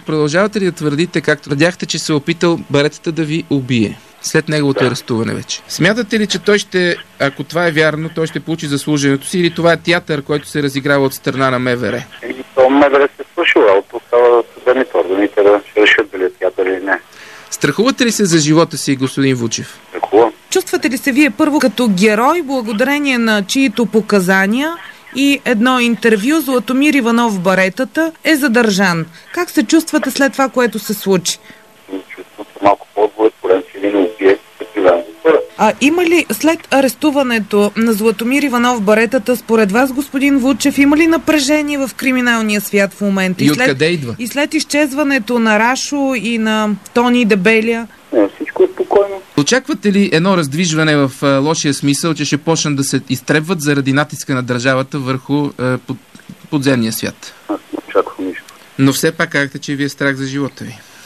продължавате ли да твърдите, както твърдяхте, че се опитал Баретата да ви убие след неговото арестуване вече? Смятате ли, че той ще, ако това е вярно, той ще получи заслуженото си, или това е театър, който се разиграва от страна на МВР? То МВР се свърши работа, остава съдебните органите да решат дали е театър или не. Страхувате ли се за живота си, господин Вучев? Страхувам. Чувствате ли се вие първо като герой, благодарение на чието показания и едно интервю Златомир Иванов Баретата е задържан? Как се чувствате след това, което се случи? Чувствам се малко по-удовлетворен, че един убие такива. Има ли след арестуването на Златомир Иванов Баретата, според вас, господин Вучев, има ли напрежение в криминалния свят в момента? И откъде идва? И след изчезването на Рашо и на Тони Дебелия? Не, всичко е спокойно. Очаквате ли едно раздвижване в лошия смисъл, че ще почнат да се изтребват заради натиска на държавата върху подземния свят? Аз не очаквам нищо. Но все пак казахте, че ви е страх за живота ви.